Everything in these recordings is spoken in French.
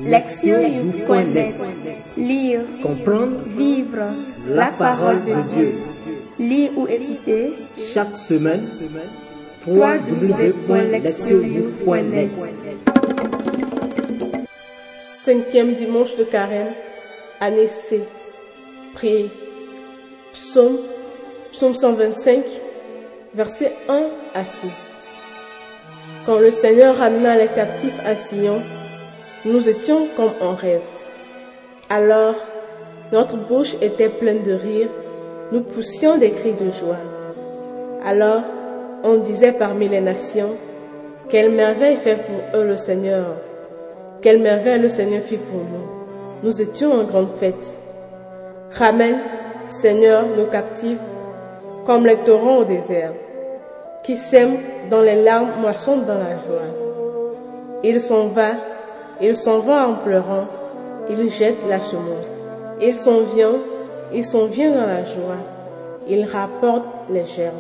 Lectionnews.net. Lire, comprendre, vivre la parole de Dieu. Lire ou écouter Chaque semaine, www.lectionnews.net. 5e dimanche de Carême, année C. Priez. Psaume 125, versets 1 à 6. Quand le Seigneur ramena les captifs à Sion, nous étions comme en rêve. Alors, notre bouche était pleine de rire, nous poussions des cris de joie. Alors, on disait parmi les nations, quelle merveille fait pour eux le Seigneur, quelle merveille le Seigneur fit pour nous. Nous étions en grande fête. Ramène, Seigneur, nos captifs, comme les torrents au désert, qui sèment dans les larmes, moissonnent dans la joie. Il s'en va en pleurant, il jette la semoule. Il s'en vient dans la joie, il rapporte les gerbes.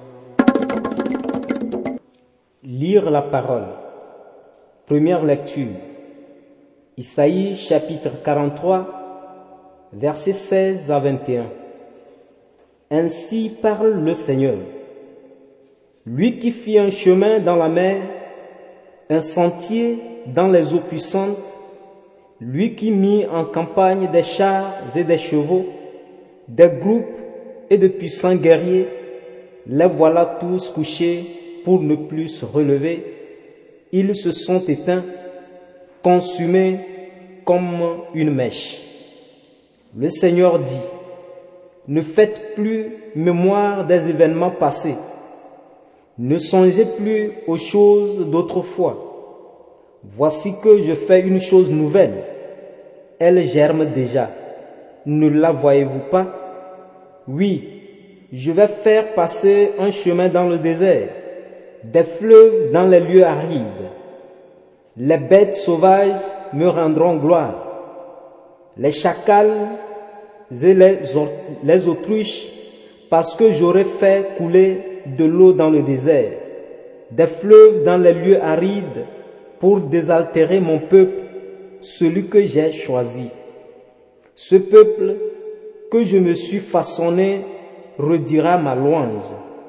Lire la parole. Première lecture. Isaïe chapitre 43, versets 16 à 21. Ainsi parle le Seigneur. Lui qui fit un chemin dans la mer, un sentier dans les eaux puissantes, lui qui mit en campagne des chars et des chevaux, des groupes et de puissants guerriers, les voilà tous couchés pour ne plus se relever. Ils se sont éteints, consumés comme une mèche. Le Seigneur dit, ne faites plus mémoire des événements passés. Ne songez plus aux choses d'autrefois. Voici que je fais une chose nouvelle. Elle germe déjà. Ne la voyez-vous pas? Oui, je vais faire passer un chemin dans le désert, des fleuves dans les lieux arides. Les bêtes sauvages me rendront gloire. Les chacals et les autruches, parce que j'aurai fait couler de l'eau dans le désert, des fleuves dans les lieux arides, pour désaltérer mon peuple, celui que j'ai choisi. Ce peuple que je me suis façonné redira ma louange.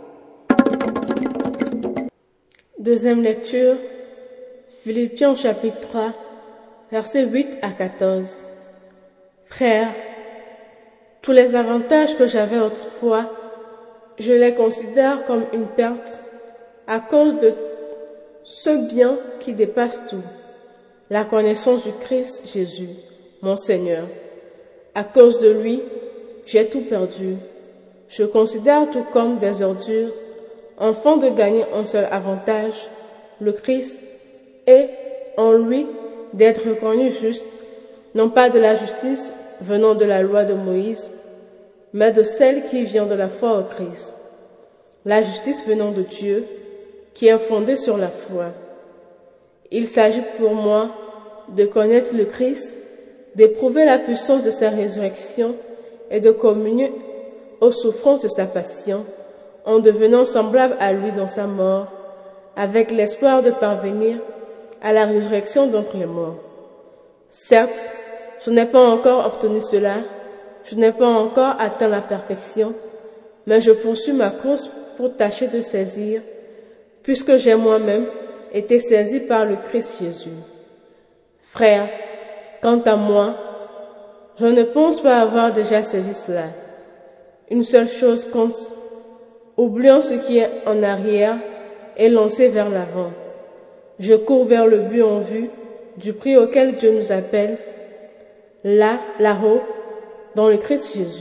Deuxième lecture, Philippiens chapitre 3, versets 8 à 14. Frères, tous les avantages que j'avais autrefois, je les considère comme une perte à cause de ce bien qui dépasse tout, la connaissance du Christ Jésus, mon Seigneur. À cause de lui, j'ai tout perdu. Je considère tout comme des ordures, afin de gagner un seul avantage, le Christ, et en lui d'être reconnu juste, non pas de la justice venant de la loi de Moïse, mais de celle qui vient de la foi au Christ. La justice venant de Dieu, qui est fondée sur la foi. Il s'agit pour moi de connaître le Christ, d'éprouver la puissance de sa résurrection et de communier aux souffrances de sa passion, en devenant semblable à lui dans sa mort, avec l'espoir de parvenir à la résurrection d'entre les morts. Certes, je n'ai pas encore obtenu cela, je n'ai pas encore atteint la perfection, mais je poursuis ma course pour tâcher de saisir, puisque j'ai moi-même été saisi par le Christ Jésus. Frères, quant à moi, je ne pense pas avoir déjà saisi cela. Une seule chose compte, oubliant ce qui est en arrière et lancé vers l'avant. Je cours vers le but en vue du prix auquel Dieu nous appelle, là-haut, dans le Christ Jésus.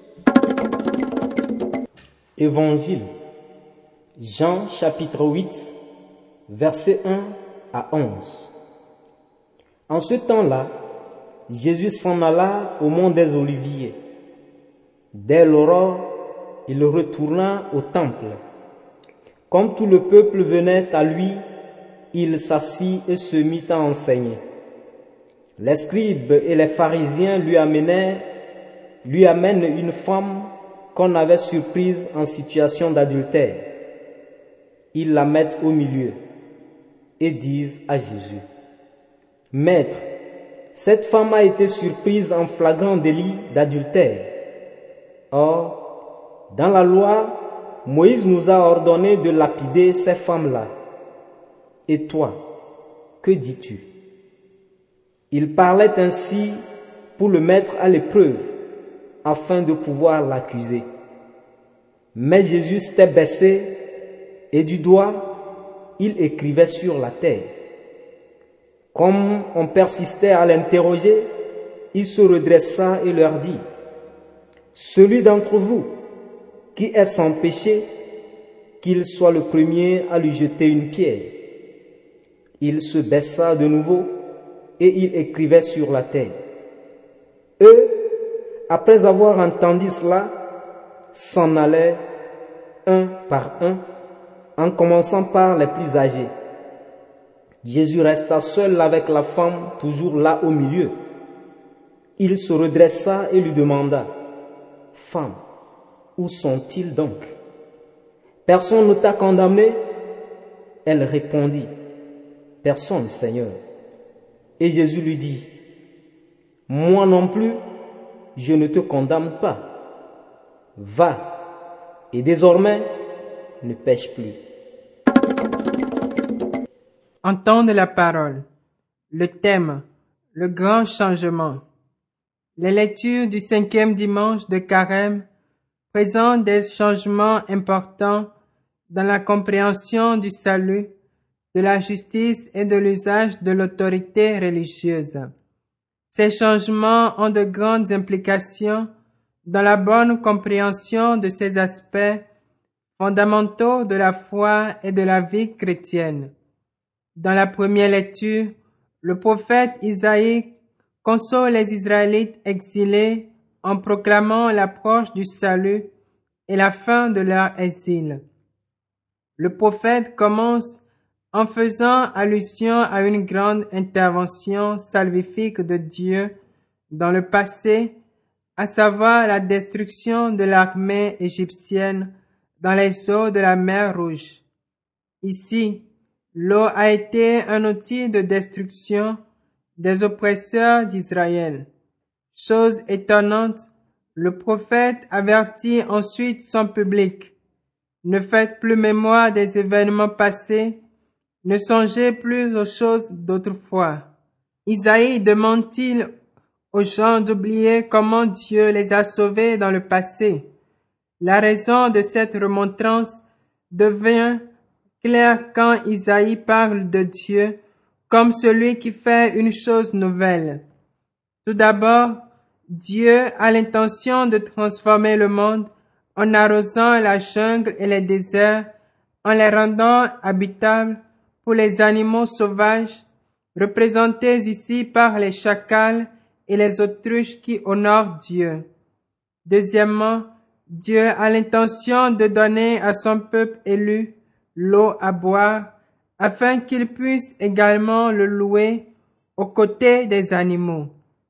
Évangile. Jean chapitre 8, versets 1 à 11. En ce temps-là, Jésus s'en alla au mont des Oliviers. Dès l'aurore, il retourna au temple. Comme tout le peuple venait à lui, il s'assit et se mit à enseigner. Les scribes et les pharisiens lui amènent une femme qu'on avait surprise en situation d'adultère. Ils la mettent au milieu et disent à Jésus, « Maître, cette femme a été surprise en flagrant délit d'adultère. Or, dans la loi, Moïse nous a ordonné de lapider ces femmes-là. Et toi, que dis-tu? Il parlait ainsi pour le mettre à l'épreuve, afin de pouvoir l'accuser. Mais Jésus s'était baissé et du doigt, il écrivait sur la terre. Comme on persistait à l'interroger, il se redressa et leur dit: celui d'entre vous qui est sans péché, qu'il soit le premier à lui jeter une pierre. Il se baissa de nouveau et il écrivait sur la terre. Eux, après avoir entendu cela, s'en allaient un par un, en commençant par les plus âgés. Jésus resta seul avec la femme, toujours là au milieu. Il se redressa et lui demanda: femme, où sont-ils donc? Personne ne t'a condamné? Elle répondit: personne, Seigneur. Et Jésus lui dit: moi non plus, je ne te condamne pas. Va, et désormais, ne pêche plus. Entendre la parole. Le thème, le grand changement. Les lectures du 5e dimanche de Carême présentent des changements importants dans la compréhension du salut, de la justice et de l'usage de l'autorité religieuse. Ces changements ont de grandes implications dans la bonne compréhension de ces aspects fondamentaux de la foi et de la vie chrétienne. Dans la première lecture, le prophète Isaïe console les Israélites exilés en proclamant l'approche du salut et la fin de leur exil. Le prophète commence en faisant allusion à une grande intervention salvifique de Dieu dans le passé, à savoir la destruction de l'armée égyptienne dans les eaux de la mer Rouge. Ici, l'eau a été un outil de destruction des oppresseurs d'Israël. Chose étonnante, le prophète avertit ensuite son public: ne faites plus mémoire des événements passés, ne songez plus aux choses d'autrefois. Isaïe demande-t-il aux gens d'oublier comment Dieu les a sauvés dans le passé? La raison de cette remontrance devient claire quand Isaïe parle de Dieu comme celui qui fait une chose nouvelle. Tout d'abord, Dieu a l'intention de transformer le monde en arrosant la jungle et les déserts, en les rendant habitables pour les animaux sauvages, représentés ici par les chacals et les autruches qui honorent Dieu. Deuxièmement, Dieu a l'intention de donner à son peuple élu l'eau à boire, afin qu'il puisse également le louer aux côtés des animaux.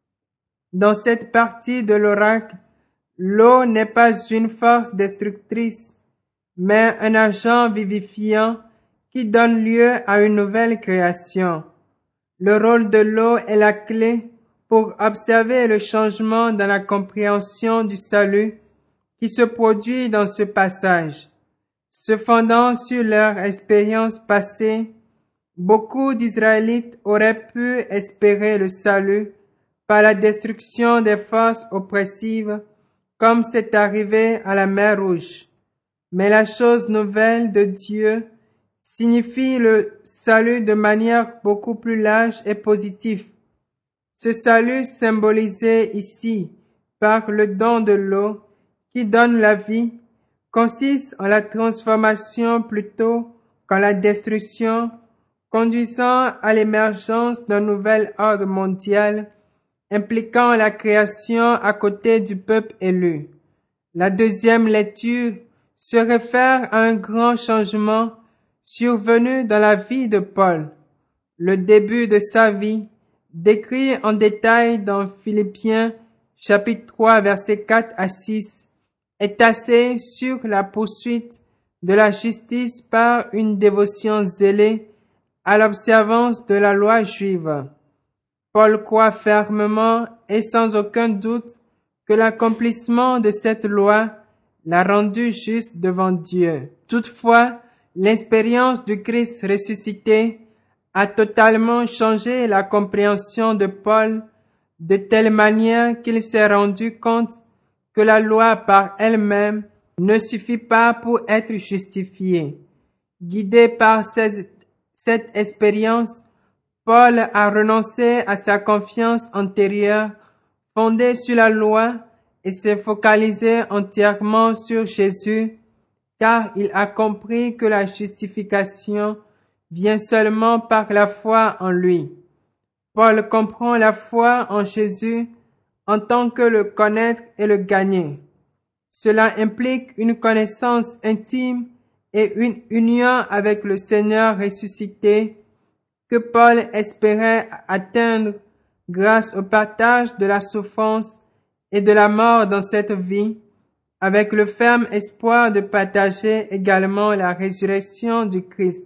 Dans cette partie de l'oracle, l'eau n'est pas une force destructrice, mais un agent vivifiant qui donne lieu à une nouvelle création. Le rôle de l'eau est la clé pour observer le changement dans la compréhension du salut qui se produit dans ce passage. Se fondant sur leur expérience passée, beaucoup d'Israélites auraient pu espérer le salut par la destruction des forces oppressives, comme c'est arrivé à la mer Rouge. Mais la chose nouvelle de Dieu signifie le salut de manière beaucoup plus large et positive. Ce salut symbolisé ici par le don de l'eau qui donne la vie consiste en la transformation plutôt qu'en la destruction, conduisant à l'émergence d'un nouvel ordre mondial impliquant la création à côté du peuple élu. La deuxième lecture se réfère à un grand changement survenu dans la vie de Paul. Le début de sa vie, décrit en détail dans Philippiens chapitre 3 versets 4 à 6, est axé sur la poursuite de la justice par une dévotion zélée à l'observance de la loi juive. Paul croit fermement et sans aucun doute que l'accomplissement de cette loi l'a rendu juste devant Dieu. Toutefois, l'expérience du Christ ressuscité a totalement changé la compréhension de Paul de telle manière qu'il s'est rendu compte que la loi par elle-même ne suffit pas pour être justifié. Guidé par cette expérience, Paul a renoncé à sa confiance antérieure fondée sur la loi et s'est focalisé entièrement sur Jésus, car il a compris que la justification vient seulement par la foi en lui. Paul comprend la foi en Jésus en tant que le connaître et le gagner. Cela implique une connaissance intime et une union avec le Seigneur ressuscité que Paul espérait atteindre grâce au partage de la souffrance et de la mort dans cette vie, avec le ferme espoir de partager également la résurrection du Christ.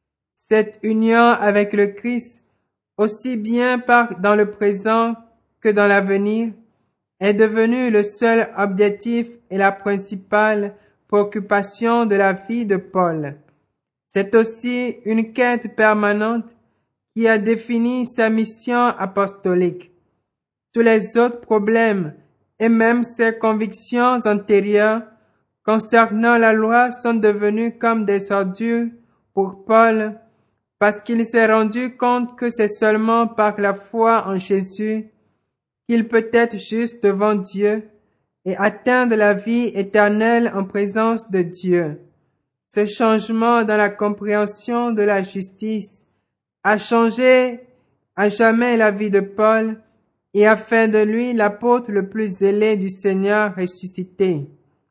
Cette union avec le Christ, aussi bien dans le présent que dans l'avenir, est devenue le seul objectif et la principale préoccupation de la vie de Paul. C'est aussi une quête permanente qui a défini sa mission apostolique. Tous les autres problèmes et même ses convictions antérieures concernant la loi sont devenus comme des ordures pour Paul, parce qu'il s'est rendu compte que c'est seulement par la foi en Jésus qu'il peut être juste devant Dieu et atteindre la vie éternelle en présence de Dieu. Ce changement dans la compréhension de la justice a changé à jamais la vie de Paul et a fait de lui l'apôtre le plus zélé du Seigneur ressuscité.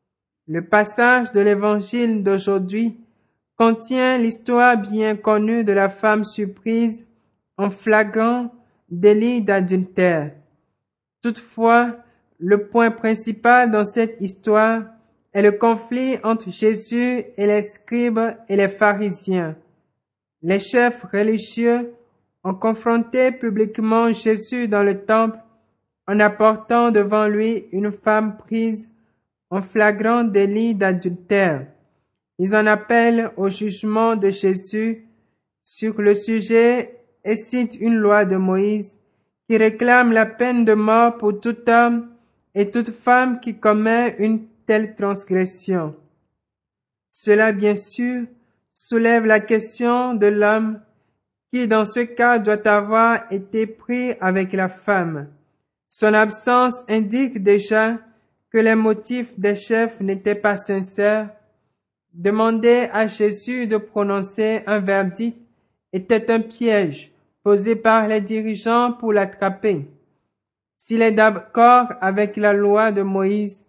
Le passage de l'évangile d'aujourd'hui contient l'histoire bien connue de la femme surprise en flagrant délit d'adultère. Toutefois, le point principal dans cette histoire est le conflit entre Jésus et les scribes et les pharisiens. Les chefs religieux ont confronté publiquement Jésus dans le temple en apportant devant lui une femme prise en flagrant délit d'adultère. Ils en appellent au jugement de Jésus sur le sujet et citent une loi de Moïse qui réclame la peine de mort pour tout homme et toute femme qui commet une telle transgression. Cela, bien sûr, soulève la question de l'homme qui, dans ce cas, doit avoir été pris avec la femme. Son absence indique déjà que les motifs des chefs n'étaient pas sincères. Demander à Jésus de prononcer un verdict était un piège posé par les dirigeants pour l'attraper. S'il est d'accord avec la loi de Moïse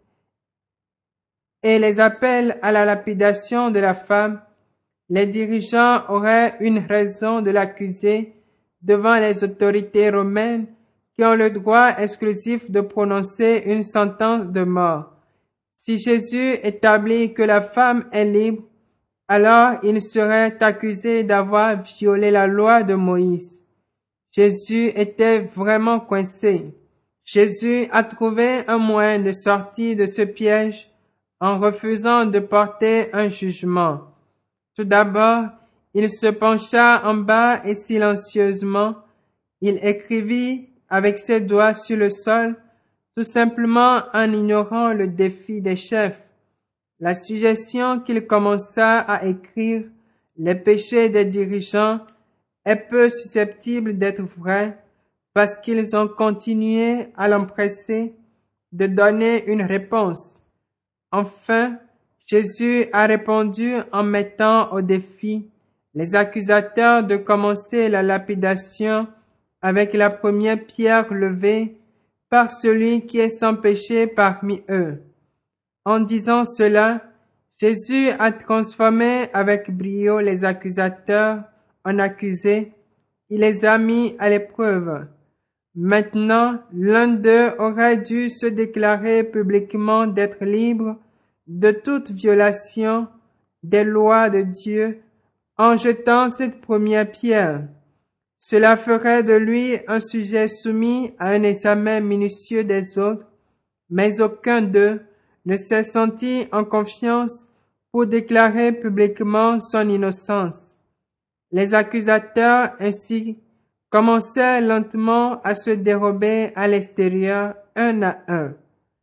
et les appels à la lapidation de la femme, les dirigeants auraient une raison de l'accuser devant les autorités romaines qui ont le droit exclusif de prononcer une sentence de mort. Si Jésus établit que la femme est libre, alors il serait accusé d'avoir violé la loi de Moïse. Jésus était vraiment coincé. Jésus a trouvé un moyen de sortir de ce piège en refusant de porter un jugement. Tout d'abord, il se pencha en bas et silencieusement, il écrivit avec ses doigts sur le sol, tout simplement en ignorant le défi des chefs. La suggestion qu'il commença à écrire les péchés des dirigeants est peu susceptible d'être vraie parce qu'ils ont continué à l'empresser de donner une réponse. Enfin, Jésus a répondu en mettant au défi les accusateurs de commencer la lapidation avec la première pierre levée par celui qui est sans péché parmi eux. En disant cela, Jésus a transformé avec brio les accusateurs en accusés. Il les a mis à l'épreuve. Maintenant, l'un d'eux aurait dû se déclarer publiquement d'être libre de toute violation des lois de Dieu en jetant cette première pierre. Cela ferait de lui un sujet soumis à un examen minutieux des autres, mais aucun d'eux ne s'est senti en confiance pour déclarer publiquement son innocence. Les accusateurs ainsi commençaient lentement à se dérober à l'extérieur un à un.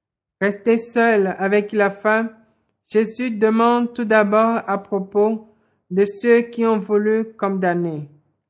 Resté seul avec la femme, Jésus demande tout d'abord à propos de ceux qui ont voulu condamner.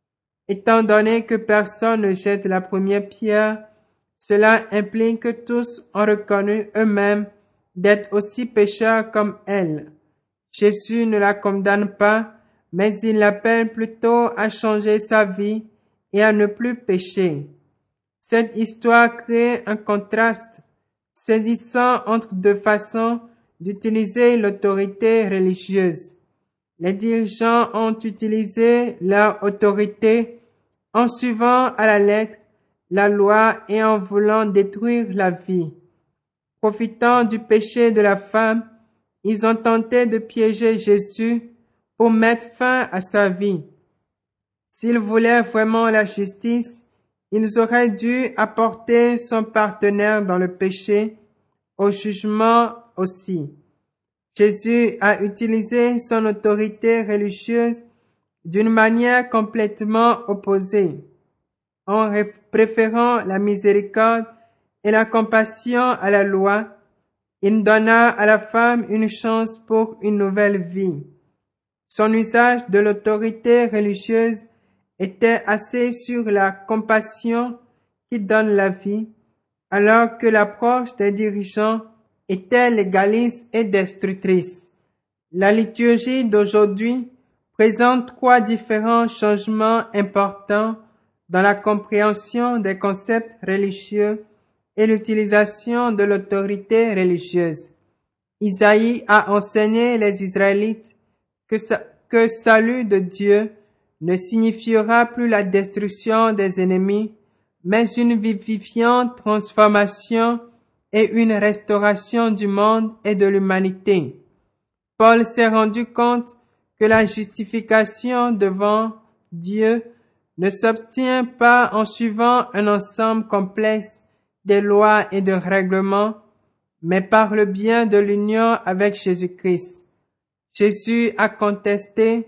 Étant donné que personne ne jette la première pierre, cela implique que tous ont reconnu eux-mêmes d'être aussi pécheurs comme elle. Jésus ne la condamne pas, mais il l'appelle plutôt à changer sa vie et à ne plus pécher. Cette histoire crée un contraste saisissant entre deux façons d'utiliser l'autorité religieuse. Les dirigeants ont utilisé leur autorité en suivant à la lettre la loi et en voulant détruire la vie. Profitant du péché de la femme, ils ont tenté de piéger Jésus pour mettre fin à sa vie. S'ils voulaient vraiment la justice, ils auraient dû apporter son partenaire dans le péché au jugement aussi. Jésus a utilisé son autorité religieuse d'une manière complètement opposée. En préférant la miséricorde et la compassion à la loi, il donna à la femme une chance pour une nouvelle vie. Son usage de l'autorité religieuse était axé sur la compassion qui donne la vie, alors que l'approche des dirigeants était légaliste et destructrice. La liturgie d'aujourd'hui présente trois différents changements importants dans la compréhension des concepts religieux et l'utilisation de l'autorité religieuse. Isaïe a enseigné les Israélites que salut de Dieu ne signifiera plus la destruction des ennemis, mais une vivifiante transformation et une restauration du monde et de l'humanité. Paul s'est rendu compte que la justification devant Dieu ne s'obtient pas en suivant un ensemble complexe de lois et de règlements, mais par le bien de l'union avec Jésus-Christ. Jésus a contesté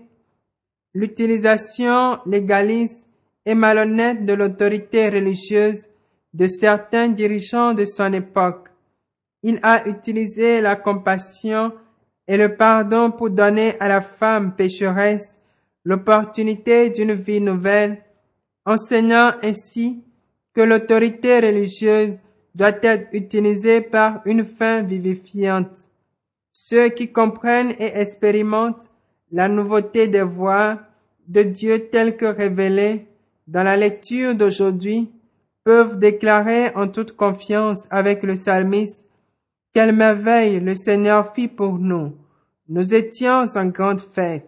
l'utilisation légaliste et malhonnête de l'autorité religieuse de certains dirigeants de son époque. Il a utilisé la compassion et le pardon pour donner à la femme pécheresse l'opportunité d'une vie nouvelle, enseignant ainsi que l'autorité religieuse doit être utilisée par une fin vivifiante. Ceux qui comprennent et expérimentent la nouveauté des voies de Dieu telles que révélées dans la lecture d'aujourd'hui peuvent déclarer en toute confiance avec le psalmiste: quelle merveille le Seigneur fit pour nous. Nous étions en grande fête.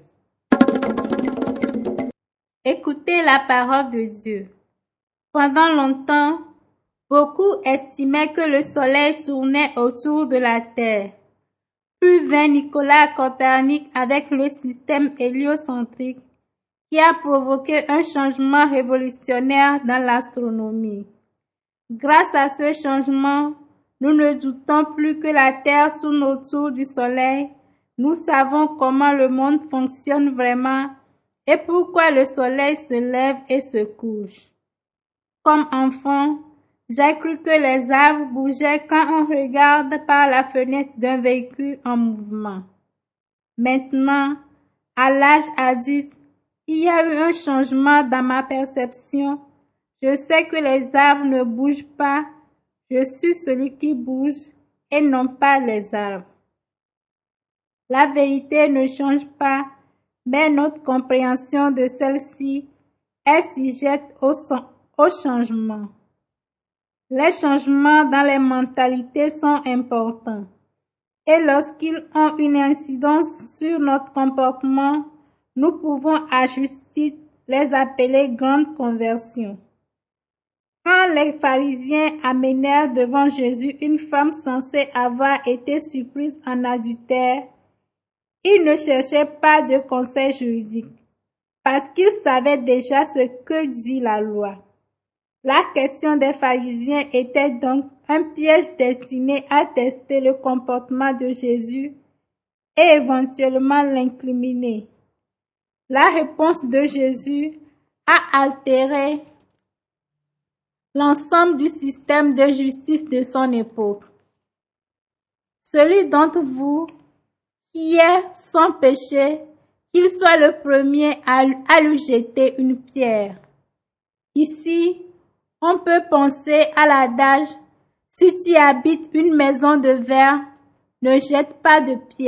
Écoutez la parole de Dieu. Pendant longtemps, beaucoup estimaient que le soleil tournait autour de la terre. Puis vint Nicolas Copernic avec le système héliocentrique qui a provoqué un changement révolutionnaire dans l'astronomie. Grâce à ce changement, nous ne doutons plus que la Terre tourne autour du Soleil. Nous savons comment le monde fonctionne vraiment et pourquoi le Soleil se lève et se couche. Comme enfant, j'ai cru que les arbres bougeaient quand on regarde par la fenêtre d'un véhicule en mouvement. Maintenant, à l'âge adulte, il y a eu un changement dans ma perception. Je sais que les arbres ne bougent pas. Je suis celui qui bouge et non pas les arbres. La vérité ne change pas, mais notre compréhension de celle-ci est sujette au changement. Les changements dans les mentalités sont importants et lorsqu'ils ont une incidence sur notre comportement, nous pouvons à juste titre les appeler grandes conversions. Quand les pharisiens amenèrent devant Jésus une femme censée avoir été surprise en adultère, ils ne cherchaient pas de conseil juridique. parce qu'ils savaient déjà ce que dit la loi. La question des pharisiens était donc un piège destiné à tester le comportement de Jésus et éventuellement l'incriminer. La réponse de Jésus a altéré l'ensemble du système de justice de son époque. Celui d'entre vous qui est sans péché, qu'il soit le premier à lui jeter une pierre. Ici, on peut penser à l'adage « Si tu habites une maison de verre, ne jette pas de pierre ».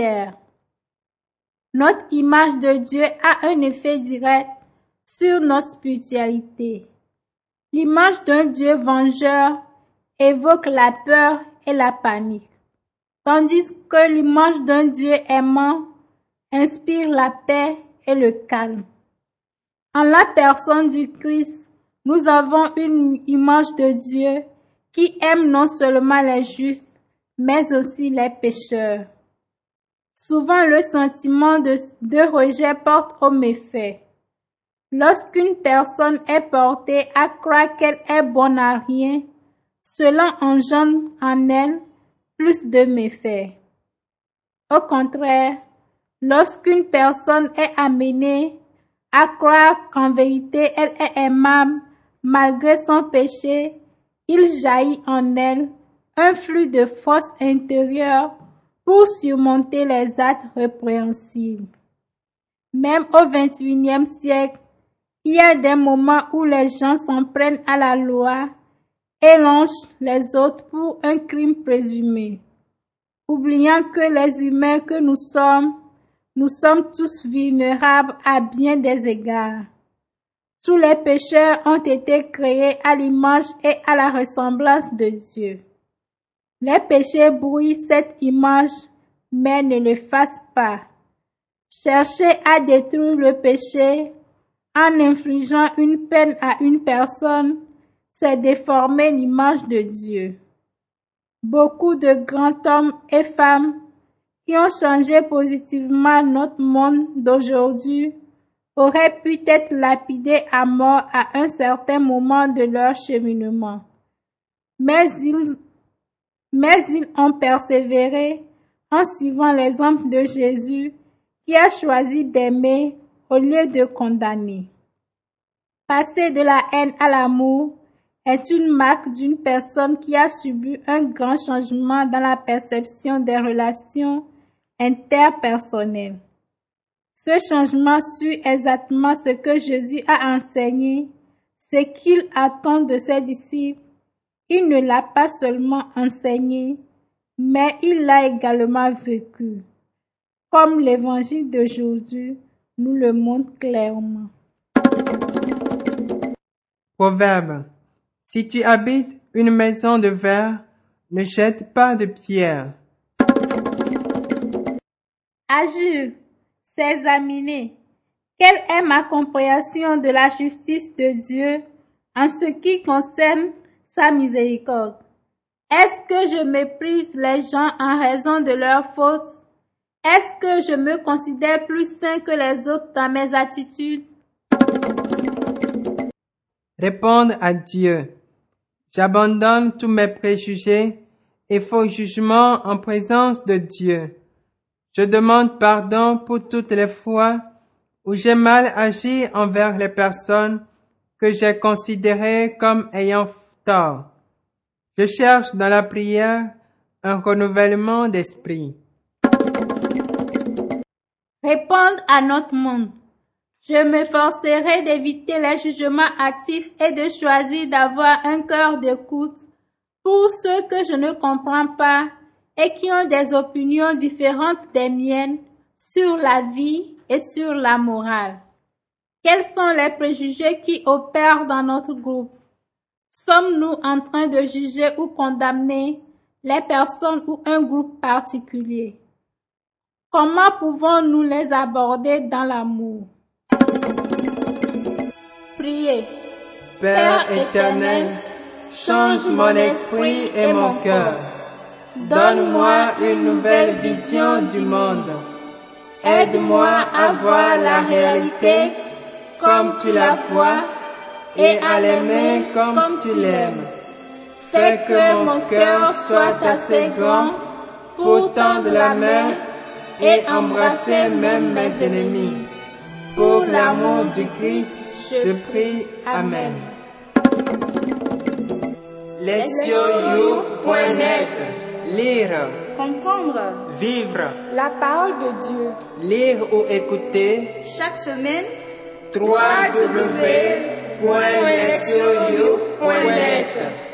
Notre image de Dieu a un effet direct sur notre spiritualité. L'image d'un Dieu vengeur évoque la peur et la panique, tandis que l'image d'un Dieu aimant inspire la paix et le calme. En la personne du Christ, nous avons une image de Dieu qui aime non seulement les justes, mais aussi les pécheurs. Souvent, le sentiment de rejet porte au méfait. Lorsqu'une personne est portée à croire qu'elle est bonne à rien, cela engendre en elle plus de méfaits. Au contraire, lorsqu'une personne est amenée à croire qu'en vérité elle est aimable malgré son péché, il jaillit en elle un flux de force intérieure pour surmonter les actes répréhensibles. Même au XXIe siècle, il y a des moments où les gens s'en prennent à la loi et lynchent les autres pour un crime présumé, oubliant que les humains que nous sommes tous vulnérables à bien des égards. Tous les pécheurs ont été créés à l'image et à la ressemblance de Dieu. Les péchés brouillent cette image, mais ne le fassent pas. Chercher à détruire le péché en infligeant une peine à une personne, c'est déformer l'image de Dieu. Beaucoup de grands hommes et femmes qui ont changé positivement notre monde d'aujourd'hui auraient pu être lapidés à mort à un certain moment de leur cheminement. Mais ils ont persévéré en suivant l'exemple de Jésus qui a choisi d'aimer au lieu de condamner. Passer de la haine à l'amour est une marque d'une personne qui a subi un grand changement dans la perception des relations interpersonnelles. Ce changement suit exactement ce que Jésus a enseigné, ce qu'il attend de ses disciples. Il ne l'a pas seulement enseigné, mais il l'a également vécu, comme l'évangile d'aujourd'hui nous le montre clairement. Proverbe. Si tu habites une maison de verre, ne jette pas de pierre. Agir, s'examiner. Quelle est ma compréhension de la justice de Dieu en ce qui concerne sa miséricorde? Est-ce que je méprise les gens en raison de leurs fautes? Est-ce que je me considère plus saint que les autres dans mes attitudes? Répondre à Dieu. J'abandonne tous mes préjugés et faux jugements en présence de Dieu. Je demande pardon pour toutes les fois où j'ai mal agi envers les personnes que j'ai considérées comme ayant tort. Je cherche dans la prière un renouvellement d'esprit. Répondre à notre monde. Je m'efforcerai d'éviter les jugements hâtifs et de choisir d'avoir un cœur d'écoute pour ceux que je ne comprends pas et qui ont des opinions différentes des miennes sur la vie et sur la morale. Quels sont les préjugés qui opèrent dans notre groupe? Sommes-nous en train de juger ou condamner les personnes ou un groupe particulier? Comment pouvons-nous les aborder dans l'amour? Priez. Père éternel, change mon esprit et mon cœur. Donne-moi une nouvelle vision du monde. Aide-moi à voir la réalité comme tu la vois et à l'aimer comme tu l'aimes. Fais que mon cœur soit assez grand pour tendre la main et embrasser même mes ennemis. Pour l'amour du Christ, je prie. Amen. Lesioyouf.net. Lire, Comprendre vivre, la parole de Dieu. lire ou écouter. Chaque semaine, www.lesioyouf.net.